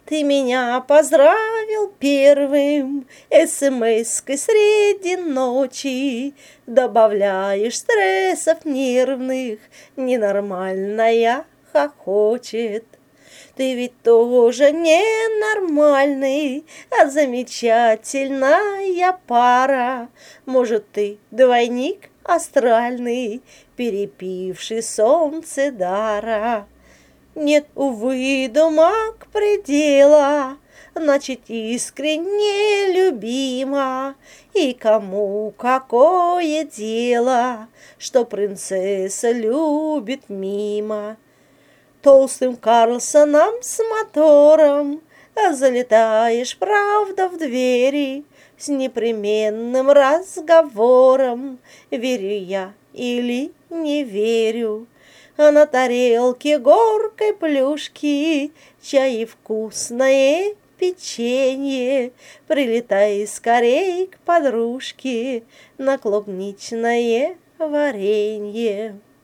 Ты меня поздравил первым СМС-кой среди ночи, добавляешь стрессов нервных, ненормальная хохочет. Ты ведь тоже ненормальный, а замечательная пара. Может, ты двойник астральный, перепивший солнце дара. Нет, увы, думак предела, значит, искренне любима. И кому какое дело, что принцесса любит мимо. Толстым Карлсоном с мотором залетаешь, правда, в двери с непременным разговором. Верю я или не верю? А на тарелке горкой плюшки, чай и вкусное печенье. Прилетай скорей к подружке на клубничное варенье.